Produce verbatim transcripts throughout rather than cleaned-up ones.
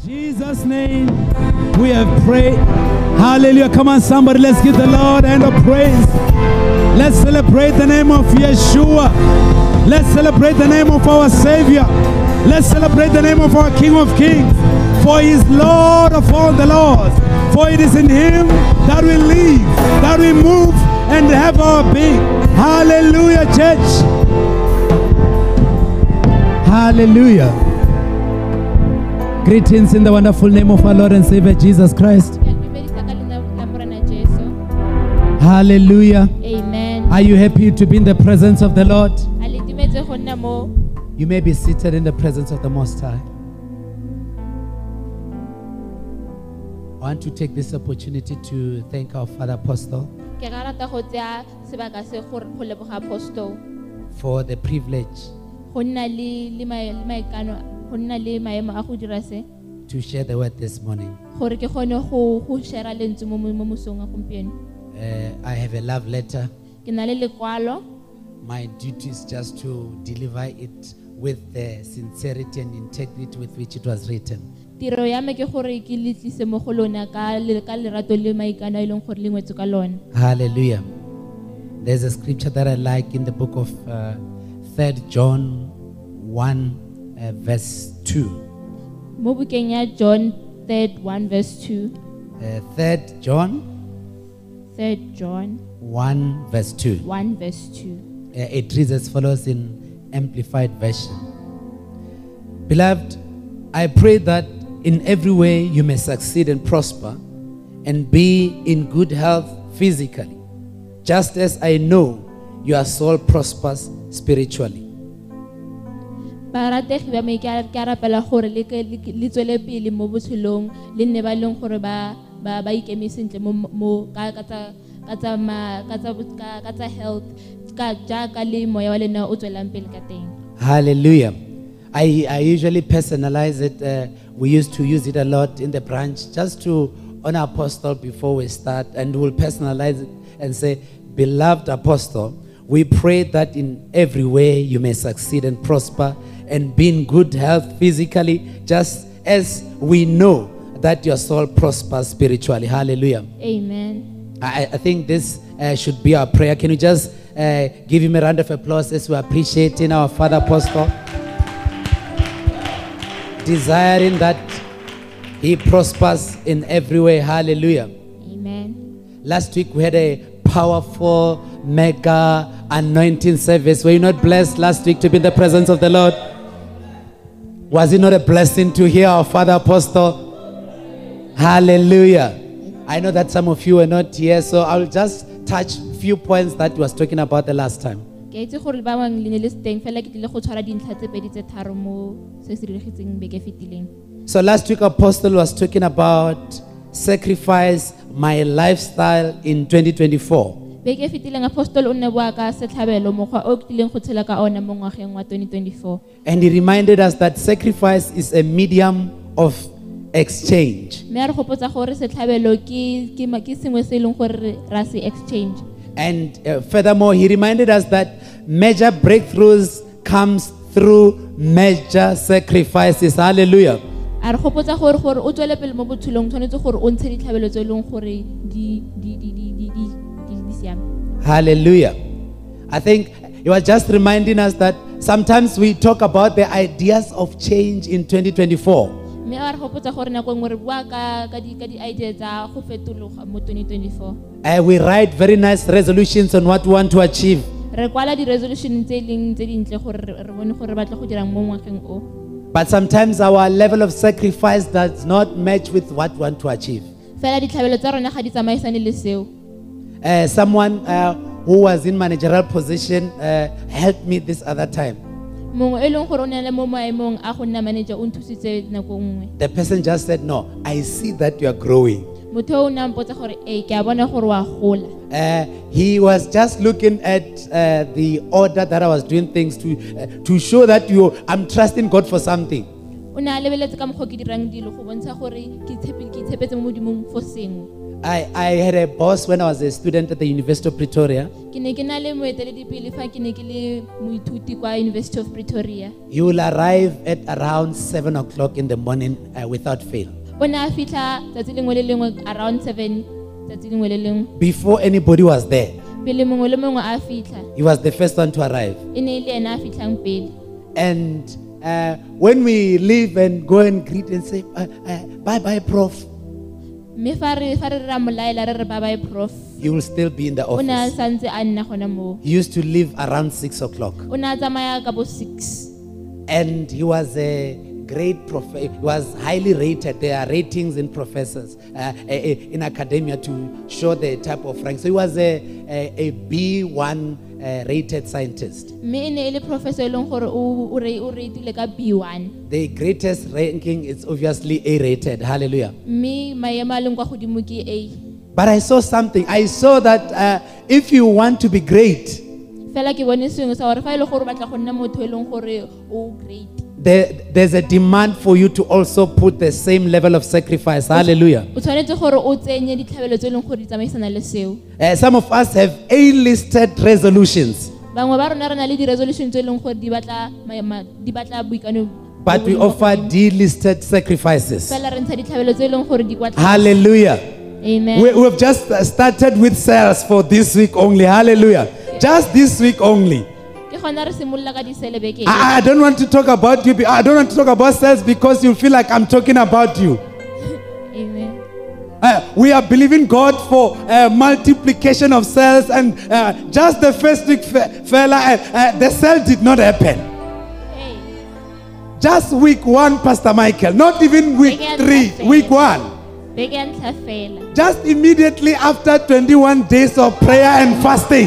Jesus' name we have prayed. Hallelujah. Come on, somebody, let's give the Lord a hand of praise. Let's celebrate the name of Yeshua. Let's celebrate the name of our Savior. Let's celebrate the name of our King of Kings. For He is Lord of all the lords. For it is in Him that we live, that we move, and have our being. Hallelujah, church. Hallelujah. Greetings in the wonderful name of our Lord and Savior Jesus Christ. Hallelujah. Amen. Are you happy to be in the presence of the Lord? You may be seated in the presence of the Most High. I want to take this opportunity to thank our Father Apostle for the privilege to share the word this morning. Uh, I have a love letter. My duty is just to deliver it with the sincerity and integrity with which it was written. Hallelujah. There's a scripture that I like in the book of uh, Third John one uh, verse two. John third one verse two. Uh, Third John. Third John one verse two. One verse two. Uh, it reads as follows in Amplified Version. Beloved, I pray that in every way you may succeed and prosper and be in good health physically, just as I know your soul prospers spiritually. Hallelujah. I, I usually personalize it. Uh, we used to use it a lot in the branch just to honor Apostle before we start, and we'll personalize it and say, beloved Apostle, we pray that in every way you may succeed and prosper and be in good health physically, just as we know that your soul prospers spiritually. Hallelujah. Amen. I, I think this uh, should be our prayer. Can you just uh, give him a round of applause as we appreciate in our Father Apostle, desiring that he prospers in every way. Hallelujah. Amen. Last week we had a powerful, mega anointing service. Were you not blessed last week to be in the presence of the Lord? Was it not a blessing to hear our Father Apostle? Hallelujah. I know that some of you were not here, so I'll just touch a few points that he was talking about the last time. So last week Apostle was talking about sacrifice my lifestyle in twenty twenty-four. And he reminded us that sacrifice is a medium of exchange. And uh, furthermore, he reminded us that major breakthroughs comes through major sacrifices. Hallelujah. Hallelujah. I think he was just reminding us that sometimes we talk about the ideas of change in twenty twenty-four. Uh, we write very nice resolutions on what we want to achieve. But sometimes our level of sacrifice does not match with what we want to achieve. Uh, someone uh, who was in managerial position uh, helped me this other time. The person just said, no, I see that you are growing. Uh, he was just looking at uh, the order that I was doing things to uh, to show that you I'm trusting God for something. I, I had a boss when I was a student at the University of Pretoria. Ke ne ke na le moeteledipele fa ke ne ke le moithuti kwa University of Pretoria. He will arrive at around seven o'clock in the morning uh, without fail. O ne a fitlha tsatsi lengwe le lengwe around seven tsatsi lengwe le lengwe. Before anybody was there, Pele mongwe le mongwe a fitlha. he was the first one to arrive. E ne e le ena a fitlhang pele. And uh, when we leave and go and greet and say, uh, uh, bye bye, Prof, Mme fa re fa re ra molaela re re bye bye prof. he will still be in the O ne a office. santse a nna gona moo. He used to leave around six o'clock. O ne a tsamaya ka bo six. And he was a great prof. He was highly rated. There are ratings in professors, uh, a- a- in academia to show the type of rank. So he was a, a, a B one uh, rated scientist. Mme e ne e le professor e leng gore o o re o ratile ka B one. The greatest ranking is obviously A rated. Hallelujah. Mme maemo a leng kwa godimo ke A. But I saw something. I saw that uh, if you want to be great, Fela ke bone sengwe sa gore fa e le gore o batla go nna motho e leng gore o great. there, there's a demand for you to also put the same level of sacrifice. Hallelujah. O tshwanetse gore o tsenye ditlhabelo tse e leng gore di tsamaisana le seo. Uh, some of us have A-listed resolutions, Bangwe ba rona re na le di-resolution tse e leng gore di batla ma- ma- di batla boikano. but we bo bo- offer D-listed sacrifices. Fela re ntsha ditlhabelo tse e leng gore di kwa tlase. Hallelujah. Amen. We, we've just uh, started with sales for this week only. Hallelujah. Just this week only. Ke gona re simolola ka disele beke. I, I don't want to talk about you. be- I don't want to talk about sales because you feel like I'm talking about you. Amen. Uh, we are believing God for uh, multiplication of cells, and uh, just the first week, fe- fella, uh, uh, the cell did not happen. Hey. Just week one, Pastor Michael, not even week Again, three, Pastor. week one. Beke ya ntlha fela. Just immediately after twenty-one days of prayer and fasting.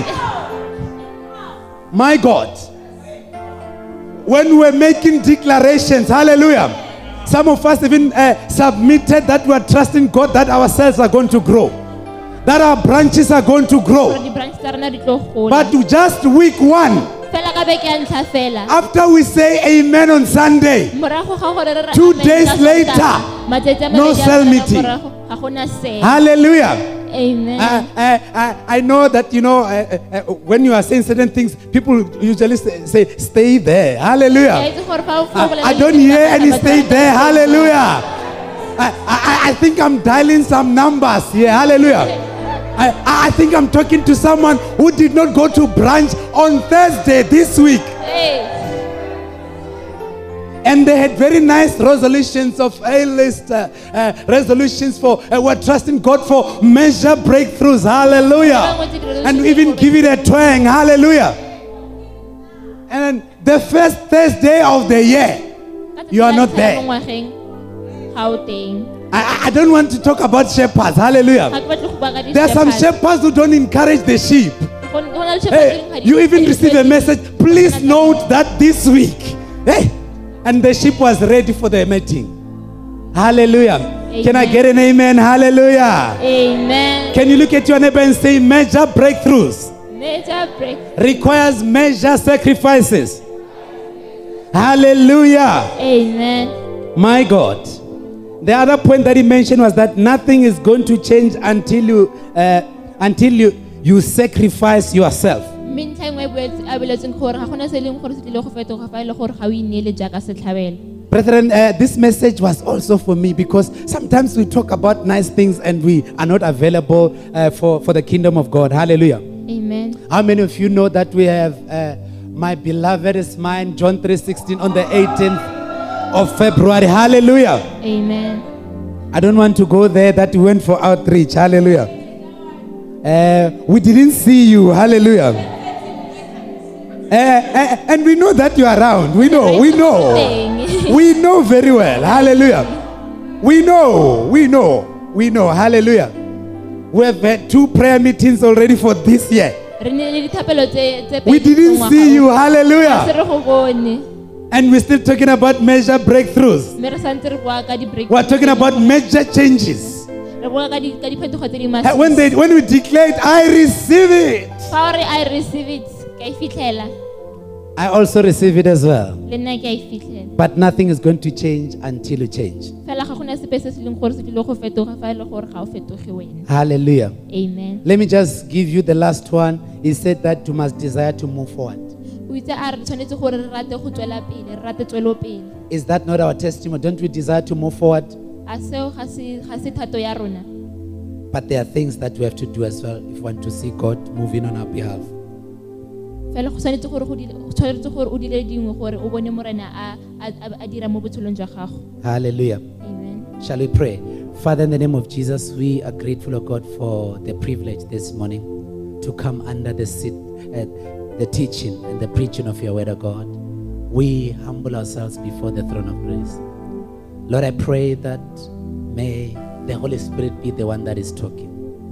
My God. When we were making declarations, hallelujah. Some of us even uh, submitted that we are trusting God that our cells are going to grow, that our branches are going to Gore grow. di-branch tsa rona di tlo gola. But to just week one, Fela ka beke ya ntlha fela. after we say amen on Sunday, Morago ga gore re re Two amen days ka later, Sontaga, matsatsi a no mabedi a cell fela meeting. morago, ga gona cell. hallelujah. Amen. I, I, I, I know that, you know, uh, uh, when you are saying certain things, people usually say, say stay there. Ke Hallelujah. a itse gore fa o- fa o I, bolela I le don't batho hear ba any bangwe, stay batho ba there. bangwe. Hallelujah. I, I, I think I'm dialing some numbers here. Hallelujah. I, I think I'm talking to someone who did not go to branch on Thursday this week. Hey. And they had very nice resolutions of A-list uh, uh, resolutions for, uh, we're trusting God for measure breakthroughs. Hallelujah. And we even give it a twang. Hallelujah. And the first Thursday of the year, you are not there. Mo ngwageng, ga o teng. I, I don't want to talk about shepherds. Ga Hallelujah. ke batle go bua ka There are some di-shepherds. shepherds who don't encourage the sheep. Go- go na le shepherds tse Hey, dingwe ga di- you even ga di receive a rotloetse. message. Please note that this week, hey, and the sheep was ready for the meeting. Hallelujah. Can I Amen. get an amen? Hallelujah. Amen. Can you look at your neighbor and say, major breakthroughs Major break. requires major sacrifices. Hallelujah. Amen. My God. The other point that he mentioned was that nothing is going to change until you uh, until you you sacrifice yourself. Mme ntlha e nngwe e boetse- a boletseng gore ga gona se e leng gore se tlile go fetoga fa e le gore ga o ineele jaaka setlhabelo. Brethren, uh, this message was also for me because sometimes we talk about nice things and we are not available uh, for, for the kingdom of God. Hallelujah. Amen. How many of you know that we have uh, My Beloved is Mine, John three sixteen, on the eighteenth of February? Hallelujah. Amen. I don't want to go there, that we went for outreach. Hallelujah. Uh, we didn't see you. Hallelujah. Uh, uh, and we know that you are around. We know. We know. We know very well. Hallelujah. We know. We know. We know. Hallelujah. We have had two prayer meetings already for this year. Re ne le dithapelo tse- tse We pedi didn't ngwaga see o. you. Se Hallelujah. re go bone. And we're still talking about major breakthroughs. Mme re santse re bua ka di-break- We're talking about major changes. Re bua ka di- ka diphetogo tse di Uh, masisi. When, they, when we declared, I receive it. Fa o re, I receive it, ka e fitlhela. I also receive it as well. le nna ke a e fitlhela But nothing is going to change until you change. fela ga gona sepe se se leng gore se tlile go fetoga fa e le gore ga o fetoge wena Hallelujah. amen Let me just give you the last one. He said that you must desire to move forward. o itse a re tshwanetse gore re rate go tswela pele re rate tswelopele Is that not our testimony? Don't we desire to move forward? a seo ga se ga se thato ya rona But there are things that we have to do as well if we want to see God moving on our behalf. fela go tshwanetse gore go dile- go tshwanetse gore o dile dingwe gore o bone morena a a- a dira mo botshelong jwa gago Hallelujah. amen Shall we pray? Father, in the name of Jesus, we are grateful, O God, for the privilege this morning to come under the seat, uh, the teaching and the preaching of your word, O God. We humble ourselves before the throne of grace. Lord, I pray that may the Holy Spirit be the one that is talking.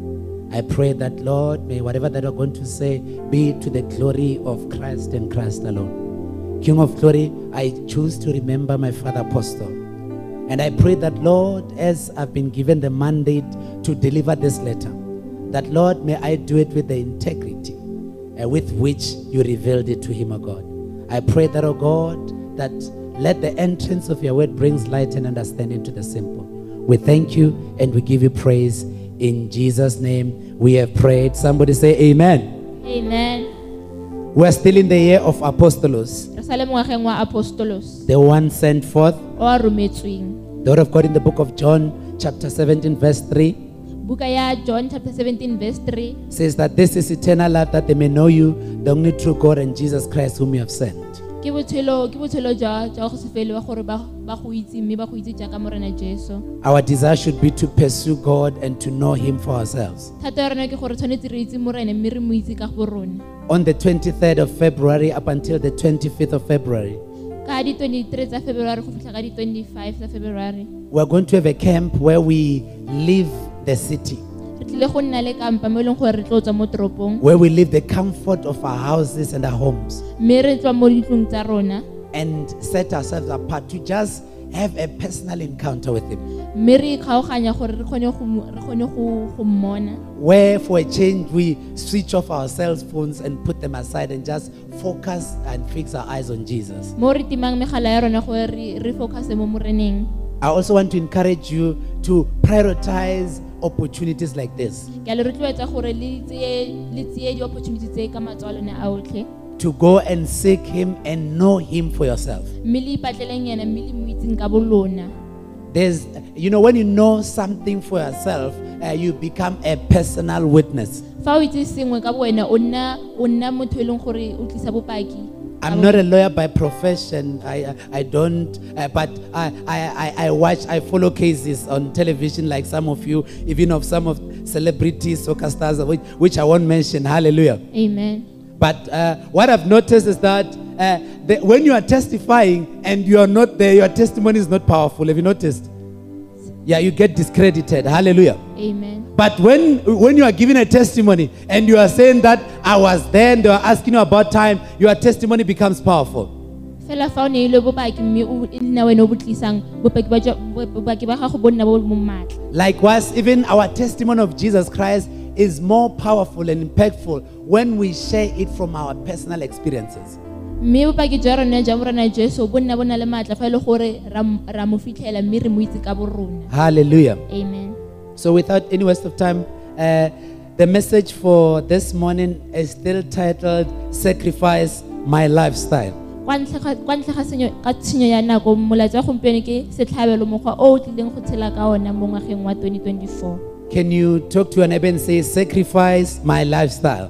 I pray that, Lord, may whatever that we're going to say be to the glory of Christ and Christ alone. King of glory, I choose to remember my father apostle. And I pray that, Lord, as I've been given the mandate to deliver this letter, that, Lord, may I do it with the integrity uh, with which you revealed it to him, O God. I pray that, O God, that let the entrance of your word brings light and understanding to the simple. We thank you and we give you praise. In Jesus' name we have prayed. Somebody say amen. amen We're still in the year of Apostolos, re sa le mo ngwageng wa apostolos the one sent forth. o a rometsweng The word of God in the book of John, chapter seventeen, verse three, buka ya John chapter seventeen verse three says that this is eternal life, that they may know you, the only true God, and Jesus Christ whom you have sent. ke botshelo ke botshelo jwa jwa go se fele wa gore ba ba go itse mme ba go itse jaaka morena Jesu Our desire should be to pursue God and to know him for ourselves. thata ya rona ke gore tshwanetse re itse morena mme re mo itse ka go rona On the twenty-third of February up until the twenty-fifth of February, ka di twenty-three tsa February go fitlha ka di twenty-five tsa February we're going to have a camp where we leave the city, re tlile go nna le kampa mo e leng gore re tlo tswa mo toropong where we leave the comfort of our houses and our homes, mme re tswa mo ditlong tsa rona and set ourselves apart to just have a personal encounter with him. mme re ikgaoganya gore re kgone go mo- re kgone go go mmona Where for a change we switch off our cell phones and put them aside and just focus and fix our eyes on Jesus. mo re timang megala ya rona gore re re focus mo moreneng I also want to encourage you to prioritize opportunities like this, ke a le rotloetsa gore le tseye le tseye di opportunity tse ka matso a lone a otlhe to go and seek him and know him for yourself. mme le ipatleleng yena mme le mo itseng ka bolona There's, you know, when you know something for yourself, uh, you become a personal witness. fa o itse sengwe ka wena o nna o nna motho e leng gore o tlisa bopaki I'm not a lawyer by profession. I I don't. Uh, but I, I I I watch. I follow cases on television, like some of you, even of some of celebrities, soccer stars, which, which I won't mention. Hallelujah. amen But uh, what I've noticed is that uh, the, when you are testifying and you are not there, your testimony is not powerful. Have you noticed? Yeah, you get discredited. Hallelujah. amen But when when you are giving a testimony and you are saying that I was there and they are asking you about time, your testimony becomes powerful. fela fa o ne ile bopaki mme o e nna wena o bo tlisang bopaki ba jwa- bo- bopaki ba gago bo nna bo mo maatla Likewise, even our testimony of Jesus Christ is more powerful and impactful when we share it from our personal experiences. mme bopaki jwa rona jwa morena Jesu bo nna bo na le maatla fa e le gore ra m- ra mo fitlhela mme re mo itse ka bo rona Hallelujah. amen So without any waste of time, uh, the message for this morning is still titled Sacrifice My Lifestyle. kwa ntle ga kwa ntle ga senyo ka tshenyo ya nako molaetsa wa gompieno ke setlhabelo mokgwa o o tlileng go tshela ka ona mo ngwageng wa twenty twenty-four Can you talk to your neighbor and say, Sacrifice my lifestyle?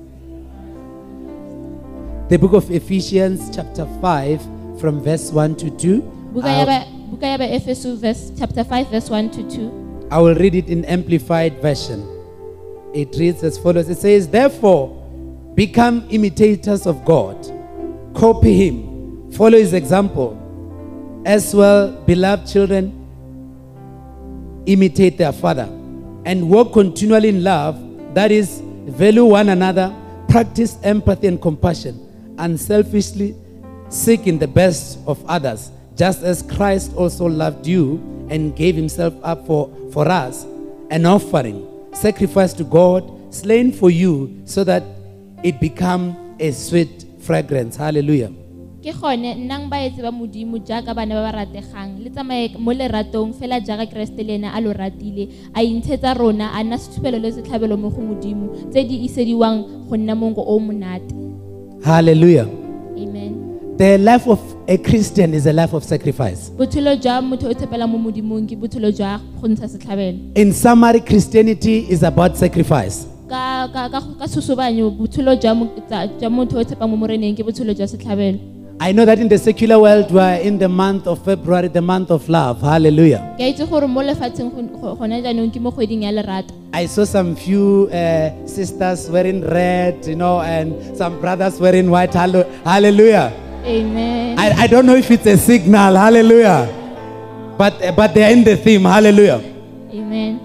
The book of Ephesians, chapter five, from verse one to two. buka ya I'll, ba buka ya ba Efeso verse chapter five verse one to two I will read it in Amplified Version. It reads as follows. It says, Therefore, become imitators of God. Copy him. Follow his example. As well, beloved children, imitate their father. And walk continually in love. That is, value one another. Practice empathy and compassion. Unselfishly seeking the best of others. Just as Christ also loved you and gave himself up for, for us, an offering, sacrifice to God, slain for you, so that it become a sweet fragrance. Hallelujah. ke gone nnang baetsi ba modimo jaaka bana ba ba rategang le tsamaye mo leratong fela jaaka Kriste le ena a lo ratile a intshetsa rona a nna sethubelo le setlhabelo mo go modimo tse di isediwang go nna mongo o monate. Hallelujah. Amen. The life of a Christian is a life of sacrifice. Botshelo jwa motho o tshepelang mo modimong ke botshelo jwa go ntsha setlhabelo. In summary, Christianity is about sacrifice. ka ka ka ka susubanyo botshelo jwa mo- tsa- jwa motho o tshepang mo moreneng ke botshelo jwa setlhabelo. I know that in the secular world, we are in the month of February, the month of love. Hallelujah. Ke a itse gore mo lefatsheng go- go- gona jaanong ke mo kgweding ya lerato. I saw some few uh, sisters wearing red, you know, and some brothers wearing white. Hallo- Hallelujah. Amen. I, I don't know if it's a signal. Hallelujah. But, but they are in the theme. Hallelujah. Amen.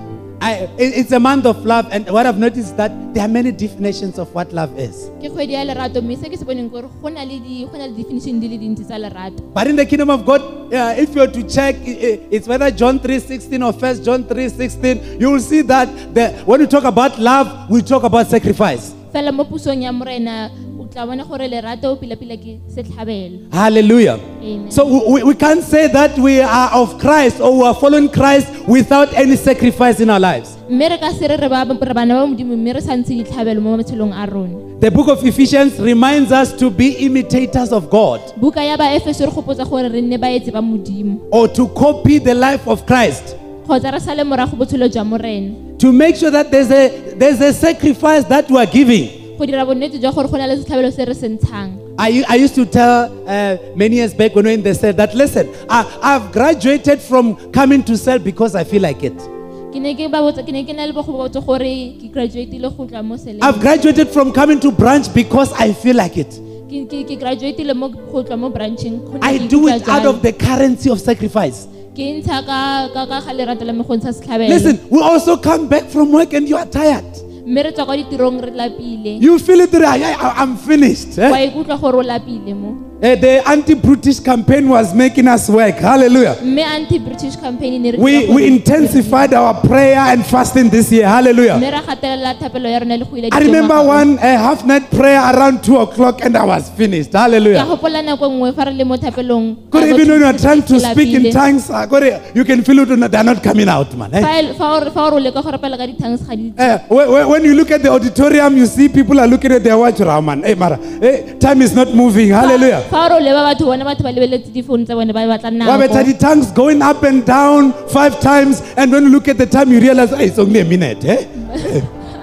I, it- it's a month of love, and what I've noticed is that there are many definitions of what love is. Ke kgwedi ya lerato mme se ke se boneng gore go na le di go na le definition di le dintsi tsa lerato. But in the kingdom of God, uh, if you are to check, i- i- it's whether John three sixteen or First John three sixteen, you will see that the, when we talk about love, we talk about sacrifice. Fela mo pusong ya morena o tla bona gore lerato pila-pila ke setlhabelo. Hallelujah. Amen. So we, we can't say that we are of Christ or we are following Christ without any sacrifice in our lives. Mme re ka se re re ba re bana ba modimo mme re sa ntshe ditlhabelo mo matshelong a rona. The book of Ephesians reminds us to be imitators of God Buka ya ba Efeso re gopotsa gore re nne baetsi ba modimo. or to copy the life of Christ, Kgotsa re sale morago botshelo jwa morena. to make sure that there's a, there's a sacrifice that we are giving. Go dira bonnete jwa gore go na le setlhabelo se re se ntshang. I, u- I used to tell uh, many years back when we were in the cell that, listen, I, I've graduated from coming to cell because I feel like it. Ke ne ke ba botsa ke ne ke na le go botsa gore ke graduate le go tla mo seleng. I've graduated from coming to branch because I feel like it. Ke ke ke graduate le mo go tla mo branching. go ne I ke do ikutlwa it out jalo. of the currency of sacrifice. Ke ntsha ka ka ka ga lerato la me go ntsha setlhabelo. Listen, we also come back from work and you are tired. Mme re tswa kwa ditirong re lapile. You feel it, I, I, I'm finished. eh? Wa ikutlwa gore o lapile mo. Eh, the anti-British campaign was making us work. Hallelujah. Mme anti-British campaign ne re We, dira we gore- intensified our prayer and fasting this year. Hallelujah. Mme ra gatelela thapelo ya rona le go ila I remember ditengwaga. one uh, half night prayer around two o'clock and I was finished. Ke Hallelujah. gopola nako nngwe fa re le mo thapelong. God, even when you are trying to Ke speak in lapile. tongues, uh, God, you can feel it, they're not coming out, man. eh? Fa e- fa o- fa o re leka go rapela ka di-tongues ga di- Eh, when, when- when you look at the auditorium, you see people are looking at their watch. Rahman, hey, Mara, hey, time is not moving. Hallelujah. Fa o re leba batho bona batho ba lebeletse difounu tsa bone ba batla Wabeta the nako. tongues going up and down five times, and when you look at the time, you realize hey, it's only a minute. Eh? Eh.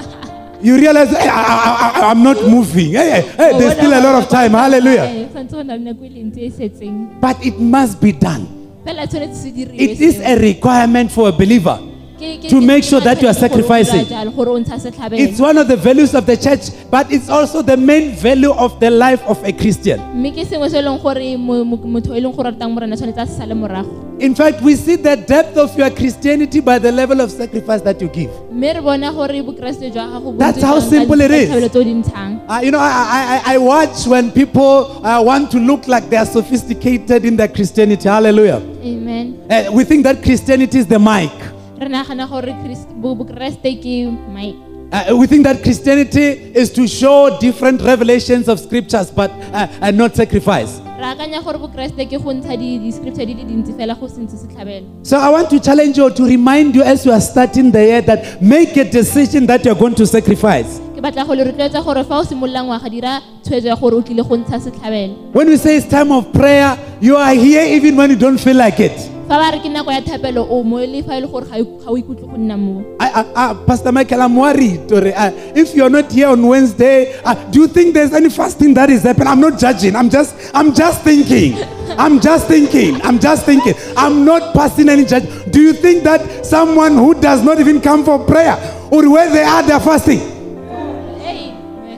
You realize hey, I, I, I, I'm not moving. Hey, hey, hey, there's still a lot of time. Hallelujah. Eh, santse go na le nako e le ntsi e setseng. But it must be done. Fela tshwanetse se diriwe It is seo. a requirement for a believer. Ke- ke- to ke- make ke sure that you are matshwao gore o dira sacrificing. jalo, gore o ntsha setlhabelo. It's one of the values of the church, but it's also the main value of the life of a Christian. Mme ke sengwe se e leng gore mo- mo- motho e leng gore a ratang morena tshwanetse a se sale morago. In fact, we see the depth of your Christianity by the level of sacrifice that you give. Mme re bona gore bokeresete jwa gago bo That's ntse how jang ka simple it is. ditlhabelo tse o di ntshang. Uh, you know, I, I, I watch when people uh, want to look like they are sophisticated in their Christianity. Hallelujah. Amen. Uh, we think that Christianity is the mic. Re nagana gore Christ- bo- bokeresete ke Mike. Uh, we think that Christianity is to show different revelations of scriptures, but uh, uh, not sacrifice. Re akanya gore bokeresete ke go ntsha di- di-scripture di le dintsi fela go se ntshe setlhabelo. So I want to challenge you to remind you as you are starting the year that make a decision that you're going to sacrifice. Ke batla go le rotloetsa gore fa o simolola ngwaga dira tshwetso ya gore o tlile go ntsha setlhabelo. When we say it's time of prayer, you are here even when you don't feel like it. Fa ba re ke nako ya thapelo o mo le fa e le gore ga o- ga o ikutlwe go nna mo. I, I, I, Pastor Michael, I'm worried. Or, uh, if you're not here on Wednesday, uh, do you think there's any fasting that is happening? I'm not judging. I'm just, I'm just thinking. I'm just thinking. I'm just thinking. I'm not passing any judge. Do you think that someone who does not even come for prayer or where they are, they're fasting? Hey,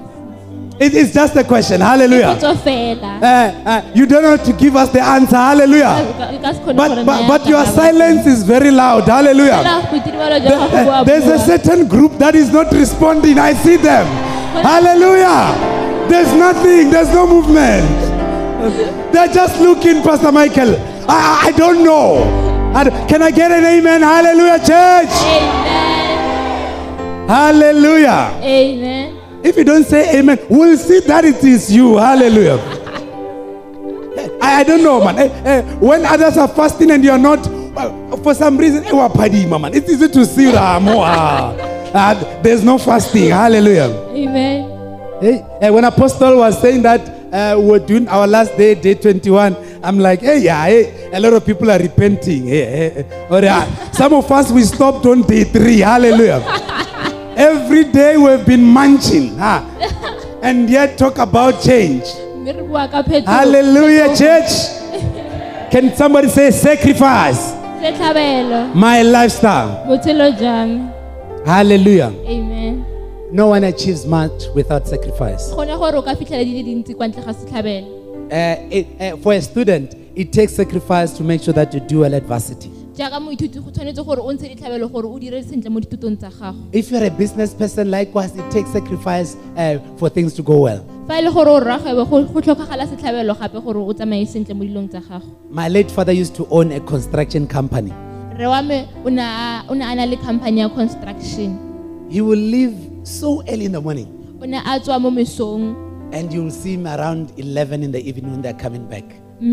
It is just a question. Hallelujah. potso fela. Uh, uh, you don't have to give us the answer. Hallelujah. O ka- o ka se kgone But, gore but, naya but your karabo. silence is very loud. Hallelujah. Fela boitirelo jwa There- gago uh, bo a There's a bua. certain group that is not responding. I see them. Hallelujah. There's nothing. There's no movement. They're just looking, Pastor Michael. I, I, I don't know. I don't- can I get an amen? Hallelujah, church. Amen. Hallelujah. Amen. If you don't say amen, we'll see that it is you. Hallelujah. I, I don't know, man. Eh, eh, when others are fasting and you're not, uh, for some reason, eh, wapadi, man. It's easy to see. Uh, more, uh, uh, there's no fasting. Hallelujah. Amen. Hey, eh, when Apostle was saying that uh, we're doing our last day, day twenty-one, I'm like, hey, yeah, hey, a lot of people are repenting. Hey, hey, hey. Or, uh, some of us, we stopped on day three. Hallelujah. Every day we've been munching. Huh? And yet talk about change. Hallelujah, church. Can somebody say sacrifice? My lifestyle. Hallelujah. Amen. No one achieves much without sacrifice. Uh, it, uh, for a student, it takes sacrifice to make sure that you do well adversity. If you're a business person, likewise, it takes sacrifice uh, for things to go well. My late father used to own a construction company. He will leave so early in the morning, and you will see him around eleven in the evening when they're coming back.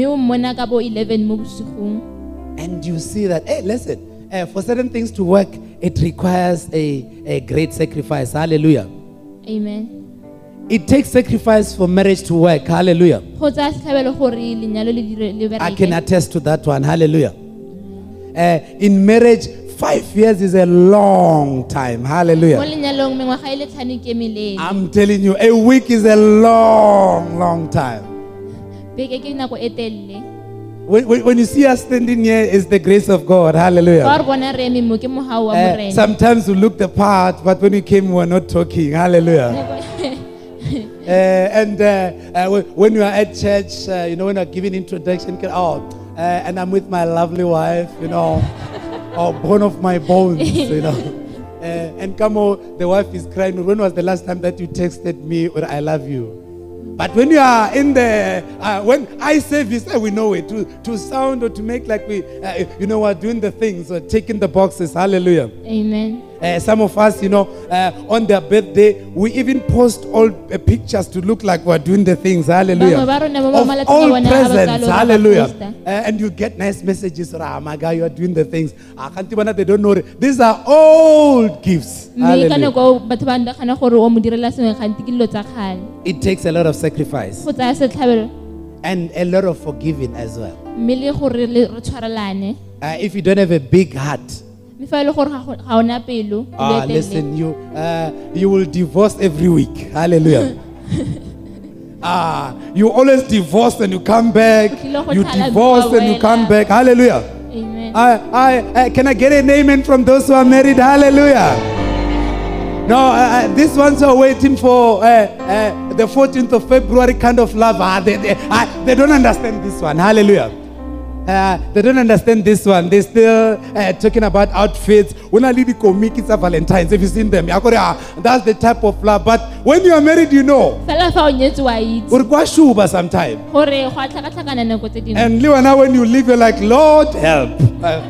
And you see that, hey, listen, uh, for certain things to work, it requires a, a great sacrifice. Hallelujah. Amen. It takes sacrifice for marriage to work. Hallelujah. I can attest to that one. Hallelujah. Uh, in marriage, five years is a long time. Hallelujah. I'm telling you, a week is a long, long time. When, when, when you see us standing here, it's the grace of God. Hallelujah. Uh, sometimes we look the part, but when we came, we were not talking. Hallelujah. uh, and uh, uh, when you are at church, uh, you know, when you're giving introduction, oh, uh, and I'm with my lovely wife, you know, or bone of my bones, you know. Uh, and come on, the wife is crying. When was the last time that you texted me or I love you? But when you are in the, uh, when I say this, uh, we know it, to, to sound or to make like we, uh, you know, we're doing the things, or taking the boxes. Hallelujah. Amen. Uh, some of us, you know, uh, on their birthday, we even post all uh, pictures to look like we're doing the things. Hallelujah. Of all presents. Hallelujah. Uh, and you get nice messages. Ah, my God, you are doing the things. Ah, they don't know. These are old gifts. Hallelujah. It takes a lot of sacrifice and a lot of forgiving as well. Uh, if you don't have a big heart, ah, listen, you uh, you will divorce every week. Hallelujah. Ah, you always divorce and you come back. You divorce and you come back. Hallelujah. Amen. I, I, I, can I get an amen from those who are married? Hallelujah. No, uh, these ones are waiting for uh, uh, the fourteenth of February kind of love. Ah, they, they, uh, they don't understand this one. Hallelujah. Uh, they don't understand this one. They're still uh, talking about outfits. When I leave the comic, it's a Valentine's. Have you seen them? That's the type of love. But when you are married, you know. Sometimes. And now when you leave, you're like, Lord, help. Uh,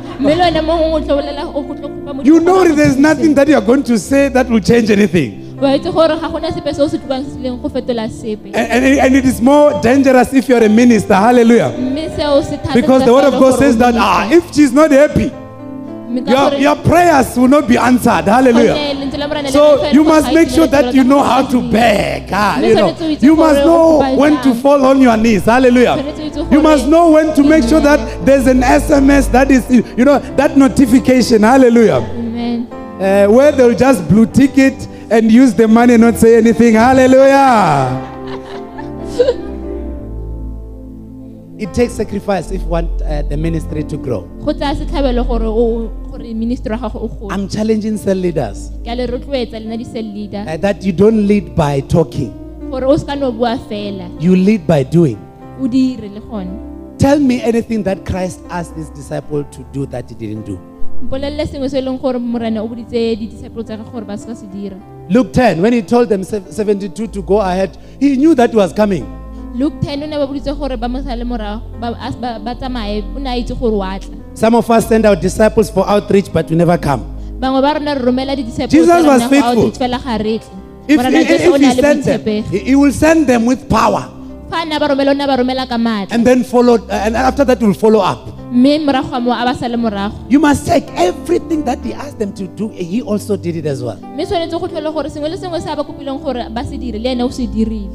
you know there's nothing that you're going to say that will change anything. And, and, and it is more dangerous if you're a minister. Hallelujah. Because the word of God says that ah, if she's not happy, your, your prayers will not be answered. Hallelujah. So you must make sure that you know how to beg. Ah, you know. You must know when to fall on your knees. Hallelujah. You must know when to make sure that there's an S M S that is, you know, that notification. Hallelujah. Amen. Uh, where they'll just blue tick it and use the money and not say anything. Hallelujah. It takes sacrifice if you want uh, the ministry to grow. I'm challenging cell leaders uh, that you don't lead by talking. You lead by doing. Tell me anything that Christ asked his disciple to do that he didn't do. Luke ten, when he told them seventy-two to go ahead, he knew that was coming. Some of us send our disciples for outreach, but we never come. Jesus was faithful. If, Morena if, Jesu if o na he le sends them, botshepegi. he, he will send them with power. Fa a na ba romela, o na ba romela ka maatla. And then follow, uh, and after that, he will follow up. Mme morago ga moo a ba sale morago. You must take everything that he asked them to do. He also did it as well. Mme tshwanetse go tlhole gore sengwe le sengwe se a ba kopileng gore ba se dire le ene o se dirile.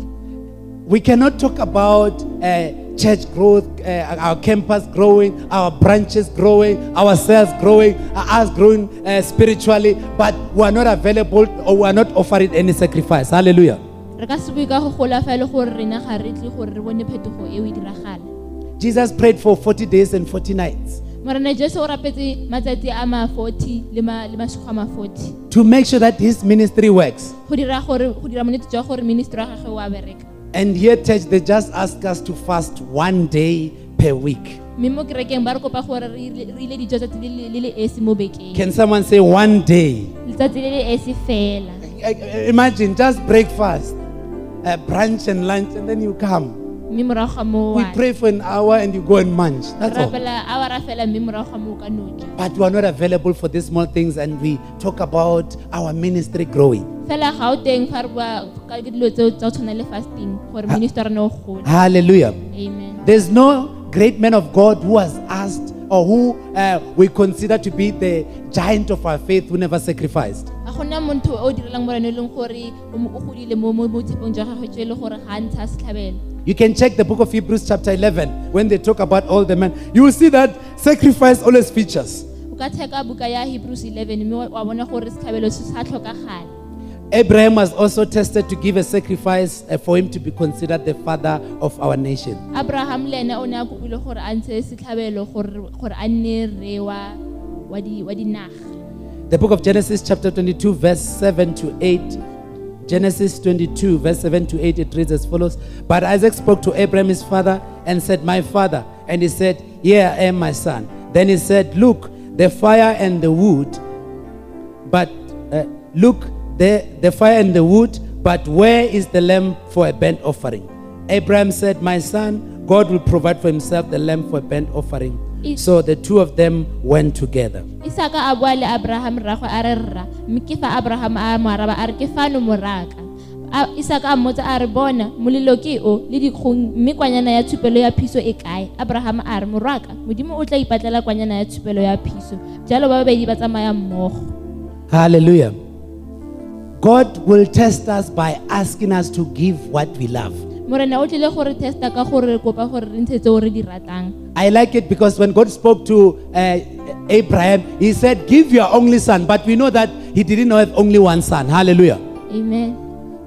We cannot talk about uh, church growth, uh, our campus growing, our branches growing, ourselves growing, uh, us growing uh, spiritually, but we are not available or we are not offering any sacrifice. Hallelujah. Re ka se bue ka go gola fa e le gore rena ga re tle gore re bone phetogo eo e diragala. Jesus prayed for forty days and forty nights Morena Jesu o rapetse matsatsi a ma forty le ma le masigo a ma forty to make sure that his ministry works. go dira gore go dira monete jwa gore ministry wa gagwe wa bereka. And here, church, they just ask us to fast one day per week. Mme mo kerekeng ba re kopa gore re ile re ile dijo tsa le le le esi mo bekeng. Can someone say one day? Letsatsi le le esi fela. I- I- Imagine just breakfast, uh, brunch and lunch, and then you come. Mme morago ga moo We wa pray for an hour and you go and munch. That's all. rapela a wa ra fela mme morago ga moo ka noja. But we are not available for these small things, and we talk about our ministry growing. Fela ga o teng fa re bua ka dilo tseo tsa go tshwana le fasting gore ministry ya rona o gola. Hallelujah. Amen. There's no great man of God who has asked or who uh, we consider to be the giant of our faith who never sacrificed. A gona motho o direlang morena e leng gore o mo- o godile mo mo mo tshepong jwa gagwe tse e le gore ga a ntsha setlhabelo. You can check the book of Hebrews chapter eleven when they talk about all the men. You will see that sacrifice always features. O ka check-a buka ya Hebrews eleven mme wa- wa bona gore setlhabelo se sa tlhokagala. Abraham was also tested to give a sacrifice uh, for him to be considered the father of our nation. Abraham le ena o ne a kopile gore a ntshe setlhabelo gore gore a nne rre wa wa di wa dinaga. The book of Genesis chapter twenty-two verse seven to eight. Genesis twenty-two verse seven to eight, it reads as follows. But Isaac spoke to Abraham his father and said, my father. And he said, here I am, my son. Then he said, look, the fire and the wood, but uh, look, the, the fire and the wood, but where is the lamb for a burnt offering? Abraham said, my son, God will provide for himself the lamb for a burnt offering. Is- So the two of them went together. Isaka a bua le Abraham rragwe a re rra mme ke fa Abraham a mo araba a re ke fano moraka. A- Isaka a mmotsa a re bona molelo ke o le dikgong mme kwanyana ya tshupelo ya phiso e kae. Abraham a re moraka modimo o tla ipatlela kwanyana ya tshupelo ya phiso jalo ba babedi ba tsamaya mmogo. Hallelujah. God will test us by asking us to give what we love. Morena o tlile gore testa ka gore re kopa gore re ntse tseo re di ratang. I like it because when God spoke to uh, Abraham, he said, give your only son. But we know that he didn't have only one son. Hallelujah. Amen.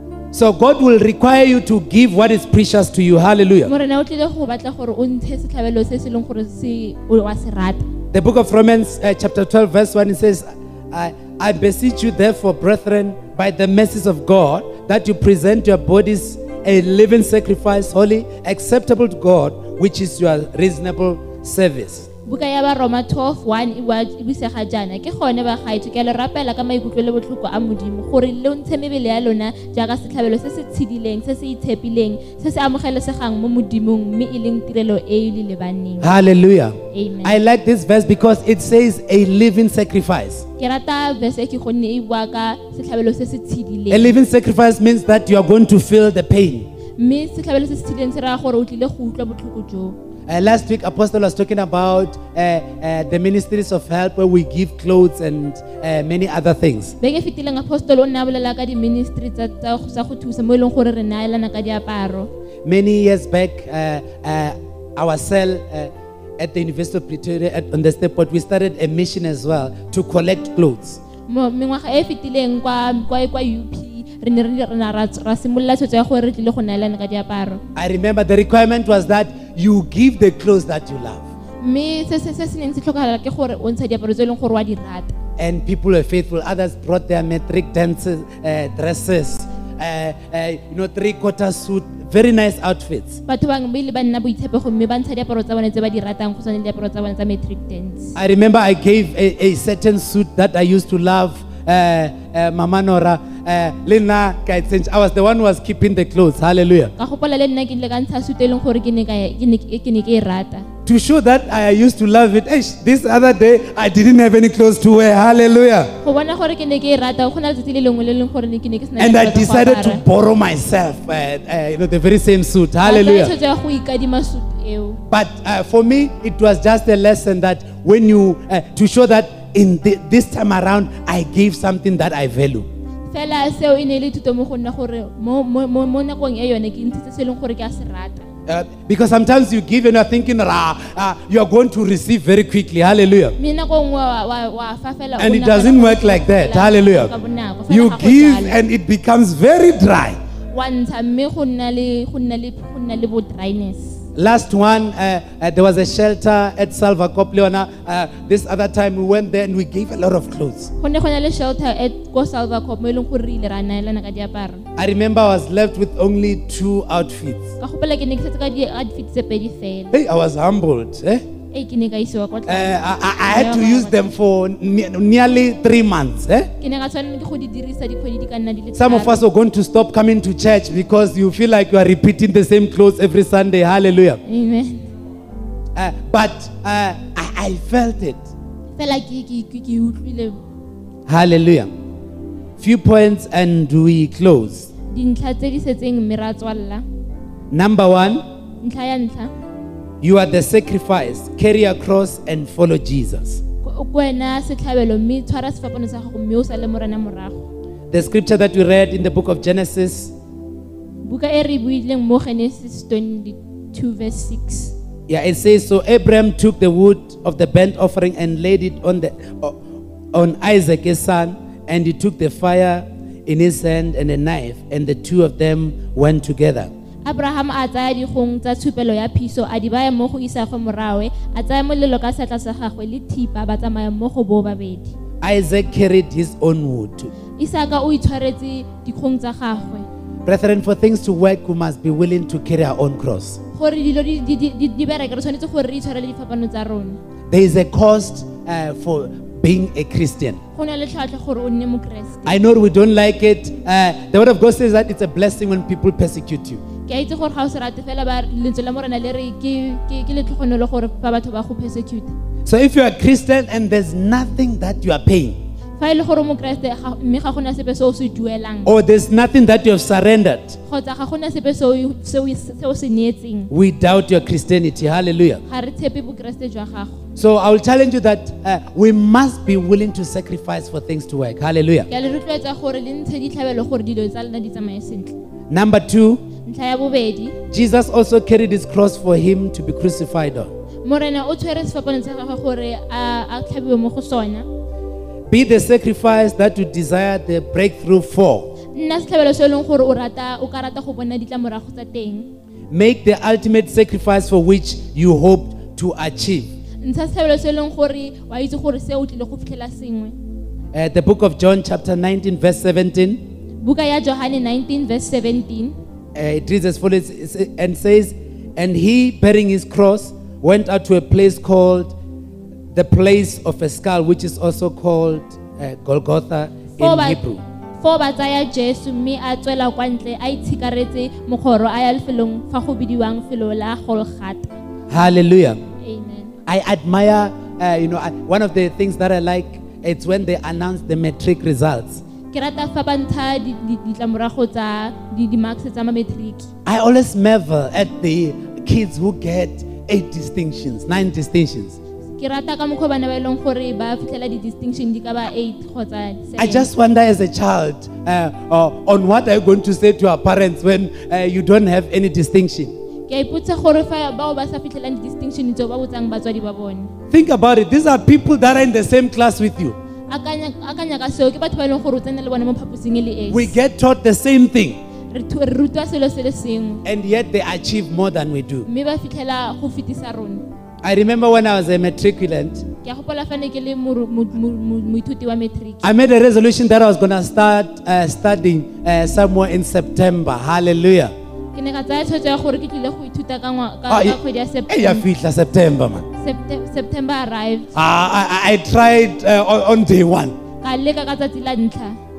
So God will require you to give what is precious to you. Hallelujah. Morena o tlile go batla gore o ntshe setlhabelo se se leng gore se o wa se rata. The book of Romans uh, chapter twelve verse one, it says, I, I beseech you therefore, brethren, by the mercies of God, that you present your bodies a living sacrifice, holy, acceptable to God, which is your reasonable service. Buka ya ba Roma twelve one e bua e busega jaana ke gone ba gaetsho ke a le rapela ka maikutlo le botlhoko a modimo gore le ntshe mebele ya lona jaaka setlhabelo se se tshidileng se se itshepileng se se amogelesegang mo modimong mme e leng tirelo e e le lebaneng. Hallelujah. Amen. I like this verse because it says a living sacrifice. Ke rata verse e ke gonne e bua ka setlhabelo se se A tshidileng living sacrifice means that you are going to feel the pain. mme setlhabelo se se tshidileng se raya gore o tlile go utlwa botlhoko jo. Uh, last week, Apostle was talking about uh, uh, the ministries of help where we give clothes and uh, many other things. Beke fitileng apostolo o ne a bolela ka di ministry tsa tsa go sa go thusa mo e leng gore re naelana ka diaparo. Many years back, uh, uh, our cell uh, at the University of Pretoria at, on the Steport, we started a mission as well to collect clothes. Mo mengwaga e fitileng kwa kwa kwa U P re ne re na ra ra simolola tshotso ya gore re tlile go naelana ka diaparo. I remember the requirement was that you give the clothes that you love. Mme se se se se neng se tlhokagala ke gore o ntsha diaparo tse e leng gore wa di rata. And people were faithful. Others brought their metric dances, uh, dresses, uh, uh, you know, three-quarter suit, very nice outfits. Batho bangwe ba ile ba nna boitshepego mme ba ntsha diaparo tsa bone tse ba di ratang go tshwana le diaparo tsa bone tsa matric dance. I remember I gave a, a certain suit that I used to love, uh, uh, Mama Nora, uh, Lena Kaitsench. I was the one who was keeping the clothes. Hallelujah. Ka gopola le nna ke ile ka ntsha suit e leng gore ke ne ka ke ne ke ne ke e rata. to show that I used to love it. Eish, this other day, I didn't have any clothes to wear. Hallelujah. Go bona gore ke ne ke e rata, go na le letsatsi le lengwe le leng gore ne ke ne ke sena And I dilo tsa go decided to apara. borrow myself, uh, uh, you know, the very same suit. Ka tsaya Hallelujah. tshwetso ya go ikadima suit eo. But uh, for me, it was just a lesson that when you, uh, to show that in the, this time around, I gave something that I value. Fela seo e ne le thuto mo go nna gore mo mo mo mo nakong e yone ke ntse se leng gore ke a se rata. Uh, because sometimes you give and you're thinking, ah, uh, you are going to receive very quickly. Hallelujah. Mme nako nngwe wa wa wa fa fela o And it nagana doesn't gore work like that. fela Hallelujah. ka bonako, fela You ga go give jalo. and it becomes very dry. Wa ntsha mme go nna le go nna le go nna le bo dryness. Last one, uh, uh, there was a shelter at Salva Copleona. Uh, this other time we went there and we gave a lot of clothes. Go ne go na le shelter at go Salva Cop mo e leng gore re ile ra naelana ka diaparo. I remember I was left with only two outfits. Ka gopola ke ne ke setse ka di-outfit tse pedi fela. Hey, I was humbled. Eh? Ee, ke ne ka isiwa kwa Uh, tlase. I, I I had to use them for ne- nearly three months. Eh? Ke ne ka tshwanela ke go di dirisa dikgwedi di ka nna di le Some of tharo. us are going to stop coming to church because you feel like you are repeating the same clothes every Sunday. Hallelujah. Amen. Uh, but uh, I, I felt it. Fela ke ke ke ke utlwile Hallelujah. Few points and we close. dintlha tse di setseng mme ra tswalla. Number one, Ntlha ya ntlha, you are the sacrifice. Carry a cross and follow Jesus. ko ko wena setlhabelo mme tshwara sefapano sa gago mme o sa le morena morago. The scripture that we read in the book of Genesis, Buka e re buileng mo Genesis twenty-two verse six. yeah, it says, so Abraham took the wood of the burnt offering and laid it on the uh, on Isaac his son, and he took the fire in his hand and a knife, and the two of them went together. Abraham a tsaya digong tsa tshupelo ya phiso a di baya mo go Isaac morawe, a tsaya molelo ka seatla sa gagwe le thipa ba tsamaya mo go bo babedi. Isaac carried his own wood. Isaka o itshwaretse dikgong tsa gagwe. Brethren, for things to work, we must be willing to carry our own cross. Gore dilo di di di di- di bereke re tshwanetse gore re itshwarele difapano tsa rona. There is a cost uh, for being a Christian. Go na le tlhwatlhwa gore o nne mokeresete. I know we don't like it. Uh, the word of God says that it's a blessing when people persecute you. Ke a itse gore ga o se rate fela ba lentswe la morena le re ke ke ke letlhogonolo gore fa batho ba go persecute. So if you are a Christian and there's nothing that you are paying, Fa e le gore o mokeresete ga- mme ga gona sepe se o se duelang or there's nothing that you have surrendered, kgotsa ga gona sepe se o se o se o se neetseng, we doubt your Christianity. Hallelujah. ga re tshepe bokeresete jwa gago. So I will challenge you that uh, we must be willing to sacrifice for things to work. Hallelujah. Ke a le rotloetsa gore le ntshe ditlhabelo gore dilo tsa lena di tsamaye sentle. Number two, Ntlha ya bobedi, Jesus also carried his cross for him to be crucified on. morena o tshwere sefapano sa gagwe gore a a tlhabiwe mo go sona. Be the sacrifice that you desire the breakthrough for. Nna setlhabelo se e leng gore o rata o ka rata go bona ditlamorago tsa teng. Make the ultimate sacrifice for which you hope to achieve. Ntsha setlhabelo se e leng gore wa itse gore se o tlile go fitlhela sengwe. Uh, the book of John, chapter nineteen, verse seventeen, Buka ya Johane nineteen verse seventeen. uh, it reads as follows and says, and he, bearing his cross, went out to a place called the place of a skull, which is also called uh, Golgotha Fo in ba Hebrew. fo ba tsaya Jesu mme a tswela kwa ntle a itshikaretse mogoro a ya lefelong fa go bidiwang felo la Golgotha. Hallelujah. Amen. I admire, uh, you know, I, one of the things that I like, it's when they announce the matric results. Ke rata fa ba ntsha di- di- ditlamorago tsa di di marks tsa ma matric. I always marvel at the kids who get eight distinctions, nine distinctions. Ke rata ka mokgwa bana ba e leng gore ba fitlhela di distinction di ka ba eight kgotsa seven. I just wonder as a child uh, uh, on what are you going to say to our parents when uh, you don't have any distinction. Ke a ipotsa gore fa bao ba sa fitlhelang di distinction tseo ba botsang batswadi ba bone. Think about it. These are people that are in the same class with you. Akanya akanya ka seo ke batho ba e leng gore o tsene le bone mo phaposing e le esi. We get taught the same thing, Re thu- re rutwa selo se le sengwe and yet they achieve more than we do. mme ba fitlhela go fetisa rona. I remember when I was a matriculant, Ke a gopola fa ne ke le moru- mo- mo- mo- moithuti wa matric. I made a resolution that I was going to start uh, studying uh, somewhere in September. Hallelujah. Ke ne ka tsaya tshwetso ya gore ke tlile go ithuta ka ngwa- ka Ah, ka eh, kgwedi ya eh, ya September. fihla September, man. Septe- September arrived. Ah, I, I I tried uh, on, on day one. Ka leka ka tsatsi la ntlha.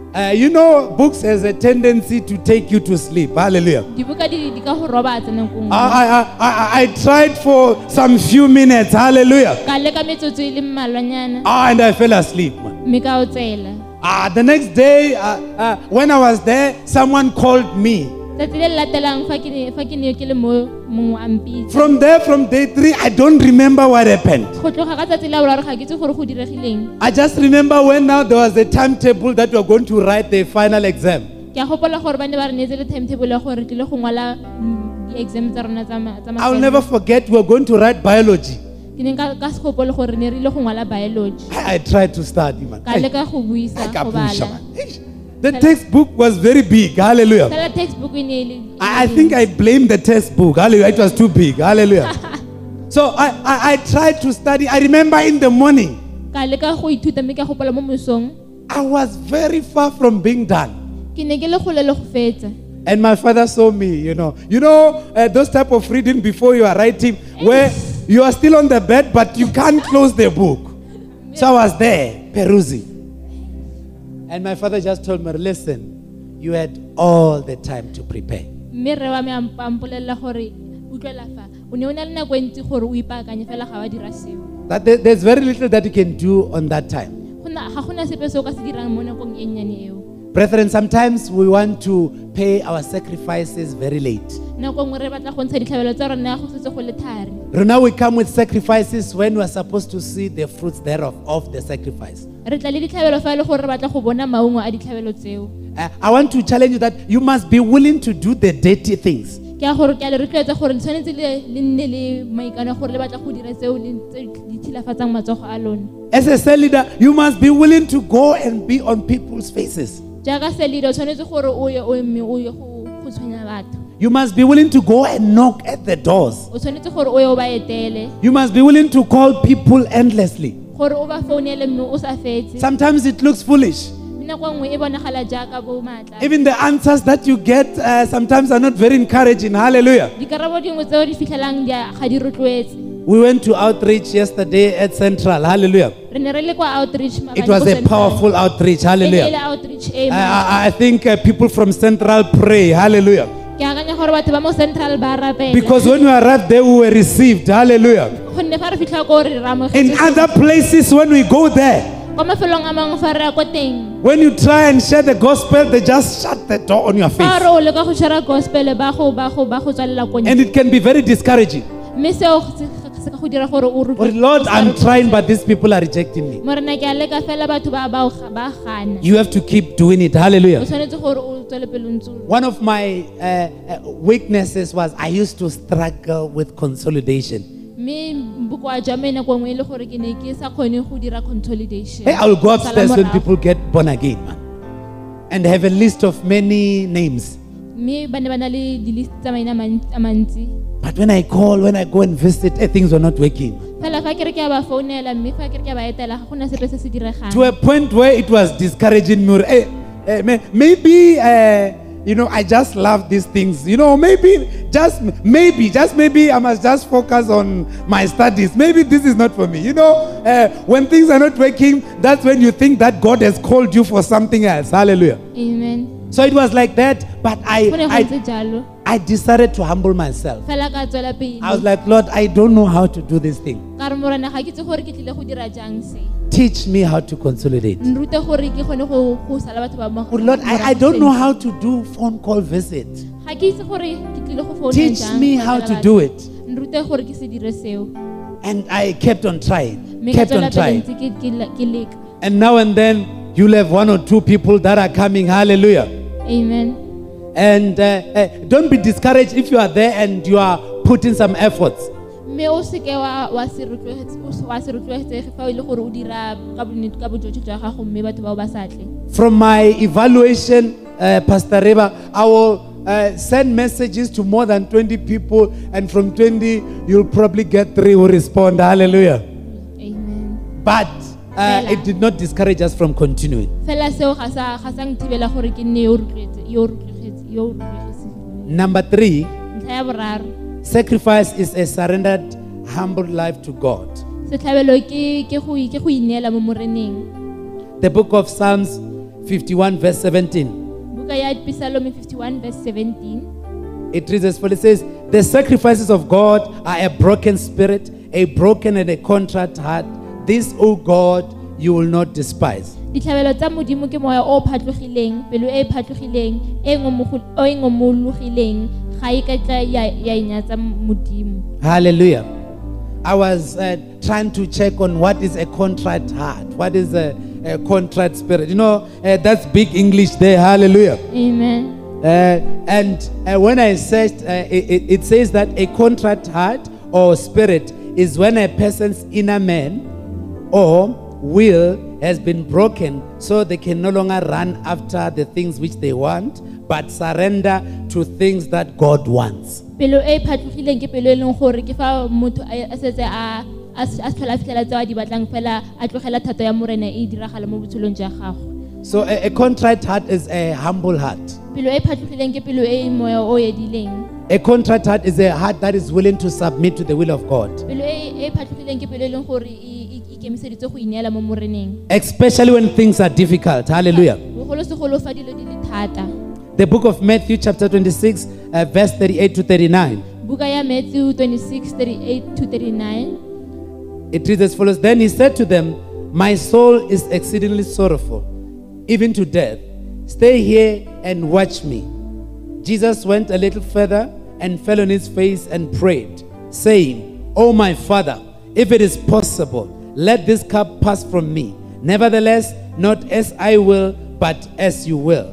Uh, you know, books has a tendency to take you to sleep. Hallelujah. dibuka di di ka go robatsa nako nngwe. I, I, I, I tried for some few minutes. Hallelujah. ka leka metsotso e le mmalwanyana Ah, and I fell asleep, man. mme ka o tsela. Ah, the next day, uh, uh, when I was there, someone called me. Tsatsi le le latelang fa ke ne fa ke ne ke le mo mongwe a mpitsa. From there, from day three, I don't remember what happened. Go tloga ka tsatsi la boraro ga ke itse gore go diregileng. I just remember when now there was a timetable that we were going to write the final exam. Ke a gopola gore ba ne ba re neetse le timetable ya gore re tlile go ngwala mm, di-exam tsa rona tsa ma- tsa I'll mafelo. never forget we were going to write biology. Ke ne nka ka se gopole gore ne re ile go ngwala biology. I, I tried to study, man. Ka leka go buisa I, go I, bala. the textbook was very big. Hallelujah. Fela textbook e ne e le- I, I think I blamed the textbook. Hallelujah. It was too big. Hallelujah. So I, I, I tried to study. I remember in the morning, ka leka go ithuta mme ka gopola mo mosong I was very far from being done. ke ne ke le gole le go fetsa. And my father saw me, you know. You know, uh, those type of reading before you are writing, where you are still on the bed, but you can't close the book. So I was there, perusing. And my father just told me, listen, you had all the time to prepare. Mme re wa me a mpa- a mpolelela gore utlwela fa o ne o na le nako e ntsi gore o ipaakanye fela ga wa dira seo. That there- there's very little that you can do on that time. Go na- ga gona sepe se o ka se dirang mo nakong e nnyane eo. Brethren, sometimes we want to pay our sacrifices very late. Nako nngwe re batla go ntsha ditlhabelo tsa rona go setse go le thari. Now we come with sacrifices when we are supposed to see the fruits thereof of the sacrifice. Re tla le ditlhabelo fa e le gore re batla go bona maungo a ditlhabelo tseo. Uh, I want to challenge you that you must be willing to do the dirty things. Ke a gore ke a le rotloetsa gore le tshwanetse le le nne le maikano a gore le batla go dira tseo le tse di tshilafatsang matsogo a lona. As a cell leader, you must be willing to go and be on people's faces. Jaaka selida o tshwanetse gore o ye o eme o ye go go tshwenya batho. You must be willing to go and knock at the doors. O tshwanetse gore o ye o ba etele You must be willing to call people endlessly. gore o ba founele mme o sa fetse. Sometimes it looks foolish. Nako nngwe e bonagala jaaka bo matla. Even the answers that you get uh, sometimes are not very encouraging. Hallelujah. Dikarabo dingwe tseo di fitlhelang di a- ga di rotloetse. We went to outreach yesterday at Central. Hallelujah. Re ne re le kwa outreach It maabane was ko a Central. powerful outreach. E ne e le Hallelujah. outreach e I, matla. I, I think uh, people from Central pray. Hallelujah. Ke akanya gore batho ba mo Central ba rapela. Because when we arrived there, we were received. Hallelujah. Gonne fa re fitlha ko re ra In amogetse. other places, when we go there, Kwa mafelong a mangwe fa re ya ko teng. when you try and share the gospel, they just shut the door on your Fa face. re o leka go share gospel ba go ba go ba go tswalela ko And ntle. it can be very discouraging. Mme seo se se ka go dira gore o But rutwe. Lord, I'm trying, but these people are rejecting me. Morena ke a leka fela batho ba ba o- ba gana. You have to keep doing it. O Hallelujah. tshwanetse gore o tswele pele o ntse o- One of my uh, uh, weaknesses was I used to struggle with consolidation. mme bokoa jwa me nako nngwe e le gore ke ne ke sa kgone go dira consolidation. Hey, I'll go Sala upstairs when morago. people get born again, man, and have a list of many names. Mme ba ne ba na le di-list tsa maina a man- a mantsi. But when I call, when I go and visit, eh, things were not working. Fela fa ke re ke a ba founela mme fa ke re ke a ba etela ga gona sepe se se diregang. To a point where it was discouraging me. Hey, eh, may- maybe, uh, you know, I just love these things. You know, maybe, just maybe, just maybe I must just focus on my studies. Maybe this is not for me. You know, uh, when things are not working, that's when you think that God has called you for something else. Hallelujah. Amen. So it was like that, but I, Go ne go I, ntse jalo. I decided to humble myself. Fela ka tswela pele. I was like, Lord, I don't know how to do this thing. Ka re morena ga ke itse gore ke tlile go dira jang se. Teach me how to consolidate. Nrute gore ke kgone go go sala batho ba mo. Oh, Lord, I, I don't know how to do phone call visits. Ga ke itse gore ke tlile go founa Teach jang. me go how etela to batho. do it. Nrute gore ke se dire seo. And I kept on trying, Mme ka kept tswela on pele trying. ntse ke- ke le- ke leka. And now and then, you'll have one or two people that are coming. Hallelujah. Amen. And uh, uh, don't be discouraged if you are there and you are putting some efforts. Mme o seke wa wa se rotloetse o se- wa se rotloetsege fa o ile gore o dira ka bonnete ka bojotlhe jwa gago mme batho bao ba sa tle. From my evaluation, uh, Pastor Reba, I will uh, send messages to more than twenty people, and from twenty, you'll probably get three who respond. Hallelujah. Amen. But uh, Fela. it did not discourage us from continuing. Fela seo ga sa ga sa nthibela gore ke nne yo rotloetse yo rotloetse yo rotloetse. Number three, Ntlha ya boraro, sacrifice is a surrendered, humble life to God. setlhabelo ke ke go ke go ineela mo moreneng. The book of Psalms fifty-one, verse seventeen. buka ya Psalm fifty-one verse seventeen. It reads as follows. It says, the sacrifices of God are a broken spirit, a broken and a contrite heart. This, O God, you will not despise. Ditlhabelo tsa modimo ke moya o phatlogileng, pelo e phatlogileng, e ngomogo- e ngomologileng, ga e ka tla ya ya inyatsa modimo. Hallelujah. I was uh, trying to check on what is a contrite heart. What is a, a contrite spirit? You know, uh, that's big English there. Hallelujah. Amen. Uh, and uh, when I searched, uh, it, it says that a contrite heart or spirit is when a person's inner man or will has been broken, so they can no longer run after the things which they want, but surrender to things that God wants. Pelo e phatlogileng ke pelo e leng gore ke fa motho a a setse a a s- a tlhola fitlhela tse a di batlang fela a tlogela thato ya morena e diragala mo botshelong jwa gago. So a, a contrite heart is a humble heart. Pelo e phatlogileng ke pelo e moya o edileng. A contrite heart is a heart that is willing to submit to the will of God, Pelo e e phatlogileng ke pelo e leng gore e e ikemiseditse go ineela mo moreneng. especially when things are difficult. Hallelujah. Bogolosegolo fa dilo di le thata. The book of Matthew, chapter twenty-six, uh, verse thirty-eight to thirty-nine. Buka ya Matthew twenty-six thirty-eight to thirty-nine. It reads as follows. Then he said to them, my soul is exceedingly sorrowful, even to death. Stay here and watch me. Jesus went a little further and fell on his face and prayed, saying, Oh my Father, if it is possible, let this cup pass from me. Nevertheless, not as I will, but as you will.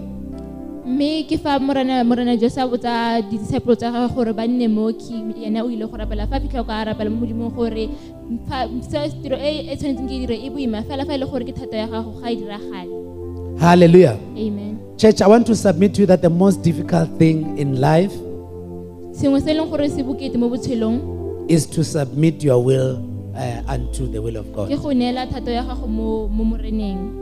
Mme ke fa morena morena Jose a botsa disciples tsa gagwe gore ba nne mo ke yena o ile go rapela fa fitlha ka rapela mo modimo gore fa se tiro e e tshwanetseng ke dire e boima fela fa ile gore ke thato ya gago ga e diragale. Hallelujah. Amen. Church, I want to submit to you that the most difficult thing in life Sengwe se e leng gore se bokete mo botshelong is to submit your will uh, unto the will of God. ke go neela thato ya gago mo mo moreneng.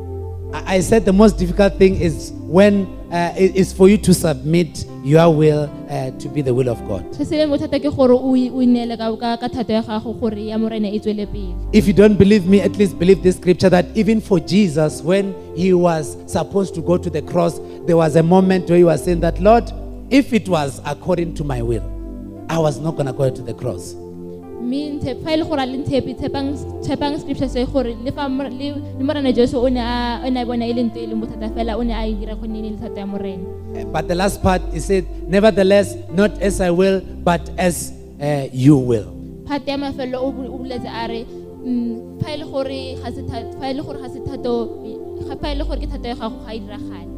I I said the most difficult thing is when uh, it is for you to submit your will uh, to be the will of God. Se se leng bothata ke gore o i- o ineele ka ka ka thato ya gago gore ya morena e tswele pele. If you don't believe me, at least believe this scripture that even for Jesus, when he was supposed to go to the cross, there was a moment where he was saying that, Lord, if it was according to my will, I was not going to go to the cross. Mme nthe- fa e le gore a le ntshepe tshepang tshepang scripture se gore le fa mor- le le morena Jesu o ne a o ne a bona e le ntho e leng bothata fela o ne a e dira go nne le thato ya morena. Uh, But the last part, he said, nevertheless, not as I will, but as uh, you will. Phate ya mafelo o bu- o boletse a re mm, fa e le gore ga se tha- fa e le gore ga se thato ga- fa e le gore ke thato ya gago ga e diragale.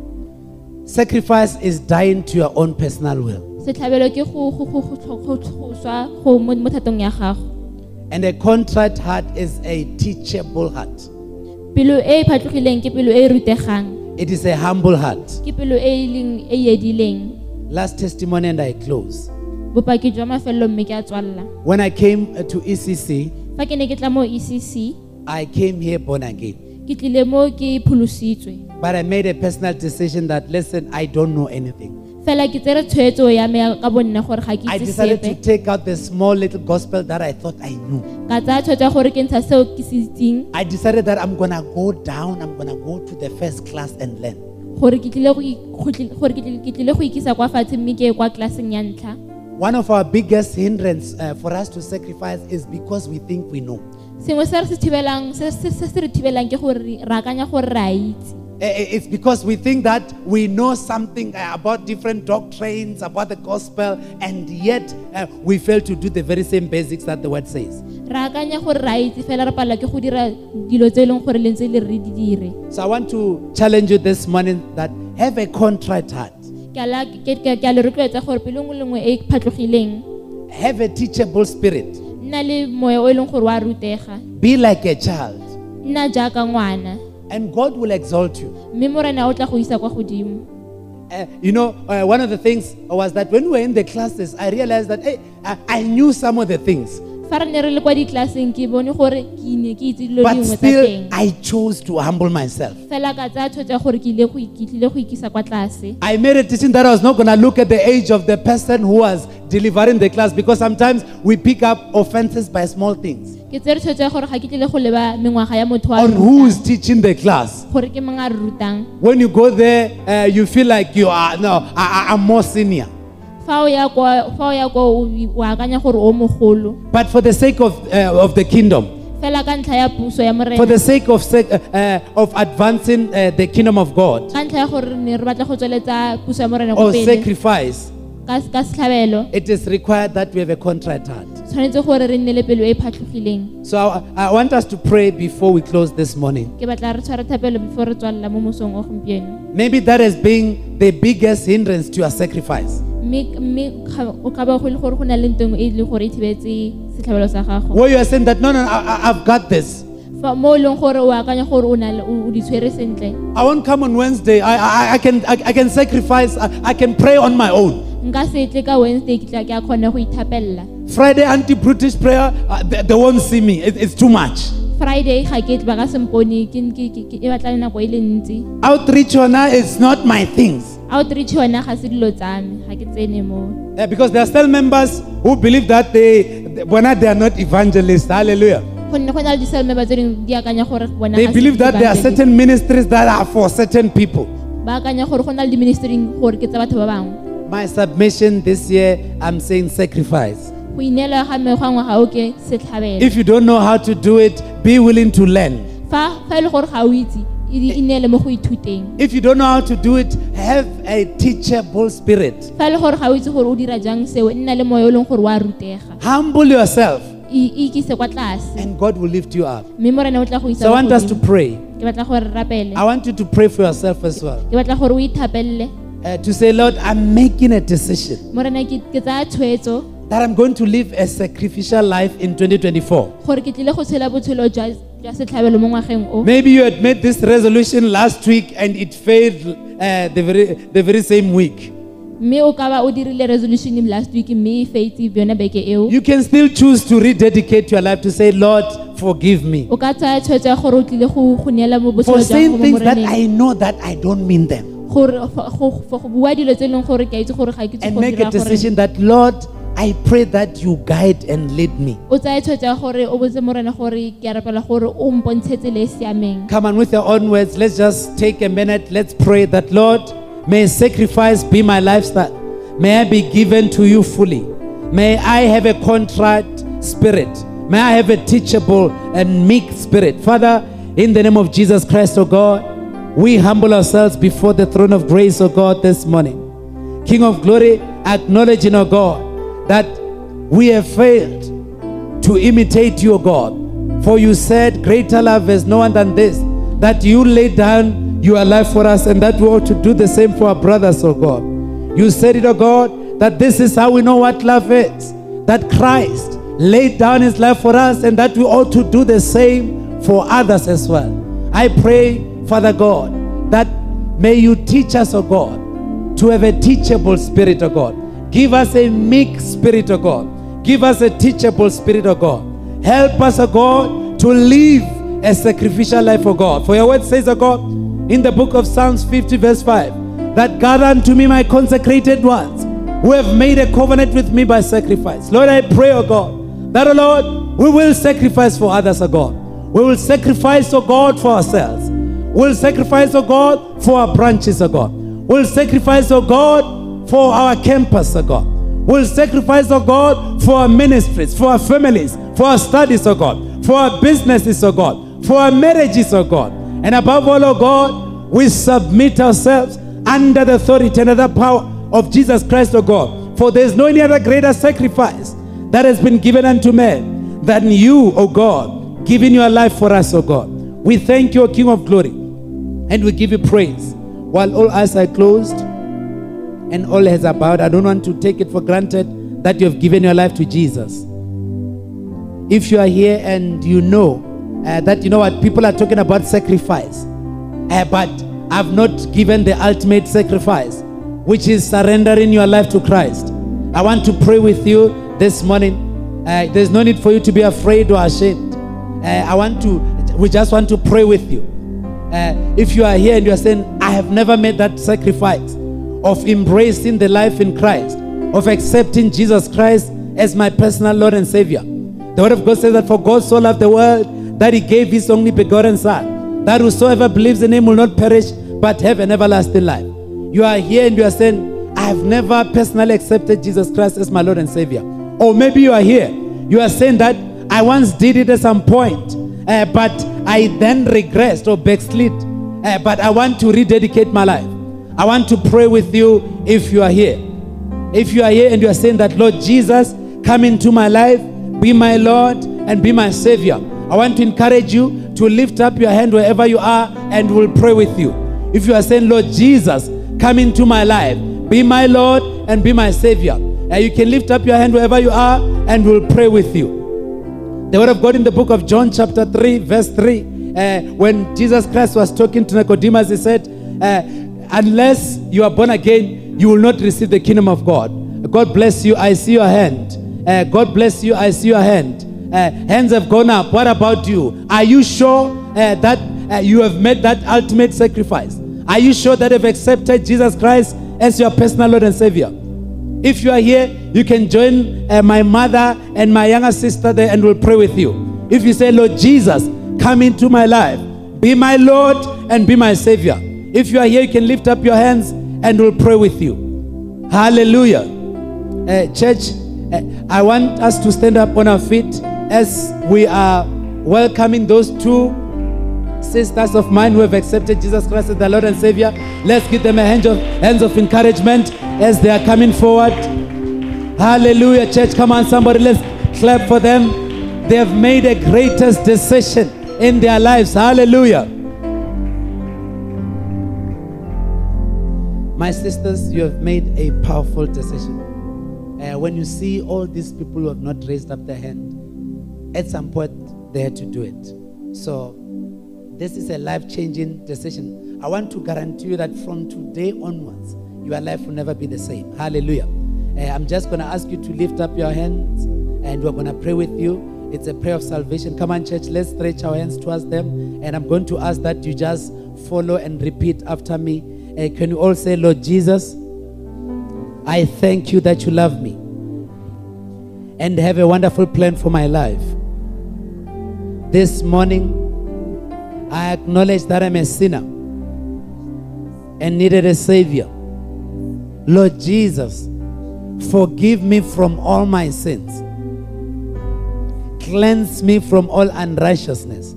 Sacrifice is dying to your own personal will. Setlhabelo ke go go go go tlho- go tlhoswa go mo mo thatong ya gago. And a contrite heart is a teachable heart. Pelo e e phatlogileng ke pelo e e rutegang, It is a humble heart. ke pelo e e leng e e edileng. Last testimony and I close. Bopaki jwa mafelo mme ke a tswalela. When I came uh, to E C C, Fa ke ne ke tla mo E C C, I came here born again. ke tlile mo ke pholositswe. But I made a personal decision that, listen, I don't know anything. Fela ke tsere tshwetso ya me ka bonna gore ga ke I itse decided to sepe. take out the small little gospel that I thought I knew. Ka tsaya tshwetso ya gore ke ntsha seo ke se itseng, I decided that I'm going to go down, I'm going to go to the first class and learn. gore ke tlile go i- go tli- gore ke tlile- ke tlile go ikisa kwa fatshe mme ke ye kwa klaseng ya ntlha. One of our biggest hindrance uh, for us to sacrifice is because we think we know. Sengwe se re se thibelang se se se se re thibelang ke gore re akanya gore re a itse. Uh, It's because we think that we know something uh, about different doctrines, about the gospel, and yet uh, we fail to do the very same basics that the word says. Re akanya gore ra itse fela re palelwa ke go dira dilo tse e leng gore le ntse le re di dire. So I want to challenge you this morning that have a contrite heart, Ke a la- ke- ke- ke a le rotloetsa gore pelo nngwe le nngwe e phatlogileng have a teachable spirit, nna le moya o e leng gore wa rutega, be like a child, nna jaaka ngwana, and God will exalt you. mme morena o tla go isa kwa godimo. Uh, you know, uh, one of the things was that when we were in the classes, I realized that hey, I, I knew some of the things, Fa re ne re le kwa ditlaseng ke bone gore ke ne ke itse dilo but dingwe tsa still teng. I chose to humble myself. Fela ka tsaya tshwetso ya gore ke ile go ik- ke tlile go ikisa kwa tlase. I made a decision that I was not going to look at the age of the person who was delivering the class, because sometimes we pick up offenses by small things. Ke tsere tshwetso ya gore ga ke tlile go leba mengwaga ya motho wa On who is teaching the class. gore ke mang a re rutang. When you go there, uh, you feel like you are, no, I, I, I'm more senior. Fa o ya kwa fa o ya kwa o o akanya gore o mogolo. But for the sake of, uh, of the kingdom, Fela ka ntlha ya puso ya for morena. the sake of, sec- uh, uh, of advancing uh, the kingdom of God, Ka ntlha ya gore ne re batla go tsweletsa puso ya morena or go pele. sacrifice, Ka ka setlhabelo. it is required that we have a contrite heart. Tshwanetse gore re nne le pelo e phatlhogileng. So I, I want us to pray before we close this morning. Ke batla re tshware thapelo before re tswalela mo mosong o gompieno. Maybe that has been the biggest hindrance to your sacrifice. Mme mme ga- o ka ba go le gore go na le ntong e le gore e thibetse setlhabelo sa gago. Where you are saying that, no, no, no, I, I- I've got this. Fa mo e leng gore o akanya gore o na le o o di tshwere sentle. I won't come on Wednesday. I, I, I can, I, I can sacrifice. I, I can pray on my own. Nka se tle ka Wednesday ke tla ke a kgona go ithapella. Friday anti-British prayer, uh, they, they won't see me. It, it's too much. Friday ga ke tle ba ka sempone ke ke ke ke- e batla nako e le ntsi. Outreach honor is not my things. Outreach yona ga se dilo tsa me, ga ke tsene mo. Uh, because there are still members who believe that they, they, when they are not evangelists. Hallelujah. Gonne go na le di-cell member tse dingwe di akanya gore bona They ga se believe that there are di-evangelist. certain ministries that are for certain people. Ba akanya gore go na le di-ministry gore ke tsa batho ba bangwe. My submission this year, I'm saying sacrifice. Go ineela ga me gangwe ga o ke setlhabelo. If you don't know how to do it, be willing to learn. Fa fa e le gore ga o itse, e di- ineele mo go ithuteng. If you don't know how to do it, have a teachable spirit. Fa e le gore ga o itse gore o dira jang seo, nna le moya o leng gore wa rutega. Humble yourself, E ikise kwa tlase. and God will lift you up. Mme morena o tla go isa So I mo want us to godimo. pray. Ke batla gore re rapele. I want you to pray for yourself as well. Ke batla gore o ithapelle. Uh, to say, Lord, I'm making a decision Morena ke ke tsaya tshwetso that I'm going to live a sacrificial life in twenty twenty-four. gore ke tlile go tshela botshelo jwa jwa setlhabelo mo ngwageng o. Maybe you had made this resolution last week and it failed uh, the very the very same week. Mme o ka ba o dirile resolution last week mme e faitse yona beke eo. You can still choose to rededicate your life to say, Lord, forgive me O ka tsaya tshwetso ya gore o tlile go go neela mo for botshelo jwa saying gago mo things that moreneng. I know that I don't mean them, Gore fa- go go- go bua dilo tse e leng gore ke a itse gore ga ke itse and go make a dira gore. decision that, Lord, I pray that you guide and lead me. O tsaya tshwetso ya gore o botse morena gore ke a rapela gore o mpontshe tsela e e siameng. Come on, with your own words, let's just take a minute. Let's pray that, Lord, may sacrifice be my lifestyle. May I be given to you fully. May I have a contrite spirit. May I have a teachable and meek spirit. Father, in the name of Jesus Christ, oh God, we humble ourselves before the throne of grace, oh God, this morning. King of glory, acknowledging, oh God, that we have failed to imitate you, O God. For you said, greater love is no one than this, that you laid down your life for us, and that we ought to do the same for our brothers, O God. You said it, O God, that this is how we know what love is, that Christ laid down his life for us, and that we ought to do the same for others as well. I pray, Father God, that may you teach us, O God, to have a teachable spirit, O God. Give us a meek spirit, O God. Give us a teachable spirit, O God. Help us, O God, to live a sacrificial life, O God. For your word says, O God, in the book of Psalms fifty verse five, that gather unto me my consecrated ones, who have made a covenant with me by sacrifice. Lord, I pray, O God, that, O Lord, we will sacrifice for others, O God. We will sacrifice, O God, for ourselves. We'll sacrifice, O God, for our branches, O God. We'll sacrifice, O God, for our campus, O God. We'll sacrifice, O God, for our ministries, for our families, for our studies, O God, for our businesses, O God, for our marriages, O God. And above all, O God, we submit ourselves under the authority and the power of Jesus Christ, O God. For there is no any other greater sacrifice that has been given unto men than you, O God, giving your life for us, O God. We thank you, O King of glory, and we give you praise. While all eyes are closed and all heads are bowed, I don't want to take it for granted that you have given your life to Jesus. If you are here and you know uh, that, you know what, people are talking about sacrifice, uh, but I've not given the ultimate sacrifice, which is surrendering your life to Christ. I want to pray with you this morning. Uh, there's no need for you to be afraid or ashamed. Uh, I want to, we just want to pray with you. Uh, if you are here and you are saying, I have never made that sacrifice of embracing the life in Christ, of accepting Jesus Christ as my personal Lord and Savior. The Word of God says that for God so loved the world that He gave His only begotten Son, that whosoever believes in Him will not perish but have an everlasting life. You are here and you are saying, I have never personally accepted Jesus Christ as my Lord and Savior. Or maybe you are here, you are saying that I once did it at some point, uh, but I then regressed or backslid. Uh, but I want to rededicate my life. I want to pray with you if you are here. If you are here and you are saying that, Lord Jesus, come into my life, be my Lord and be my Savior. I want to encourage you to lift up your hand wherever you are and we'll pray with you. If you are saying, Lord Jesus, come into my life, be my Lord and be my Savior. Uh, you can lift up your hand wherever you are and we'll pray with you. The Word of God in the book of John chapter three verse three, uh, when Jesus Christ was talking to Nicodemus, He said, uh, unless you are born again, you will not receive the kingdom of God. God bless you. I see your hand. Uh, God bless you. I see your hand. Uh, hands have gone up. What about you? Are you sure uh, that uh, you have made that ultimate sacrifice? Are you sure that you've accepted Jesus Christ as your personal Lord and Savior? If you are here, you can join uh, my mother and my younger sister there and we'll pray with you. If you say, Lord Jesus, come into my life, be my Lord and be my Savior. If you are here, you can lift up your hands and we'll pray with you. Hallelujah. Uh, church, uh, I want us to stand up on our feet as we are welcoming those two sisters of mine who have accepted Jesus Christ as their Lord and Savior. Let's give them a hand of, hands of encouragement as they are coming forward. Hallelujah, church. Come on, somebody, let's clap for them. They have made a greatest decision in their lives. Hallelujah. My sisters, you have made a powerful decision. Uh, when you see all these people who have not raised up their hand, at some point they had to do it. So this is a life-changing decision. I want to guarantee you that from today onwards, your life will never be the same. Hallelujah. Uh, I'm just going to ask you to lift up your hands and we're going to pray with you. It's a prayer of salvation. Come on, church, let's stretch our hands towards them. And I'm going to ask that you just follow and repeat after me. Uh, can you all say, Lord Jesus, I thank you that you love me and have a wonderful plan for my life. This morning, I acknowledge that I'm a sinner and needed a Savior. Lord Jesus, forgive me from all my sins. Cleanse me from all unrighteousness.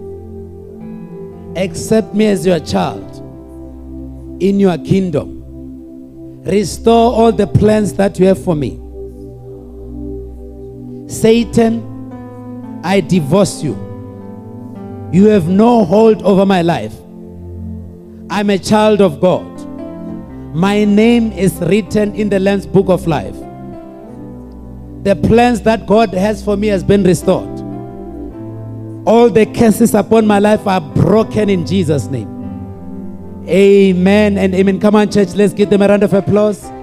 Accept me as your child in your kingdom. Restore all the plans that you have for me. Satan, I divorce you. You have no hold over my life. I'm a child of God. My name is written in the Lamb's Book of Life. The plans that God has for me has been restored. All the curses upon my life are broken in Jesus' name. Amen and amen. Come on, church, let's give them a round of applause.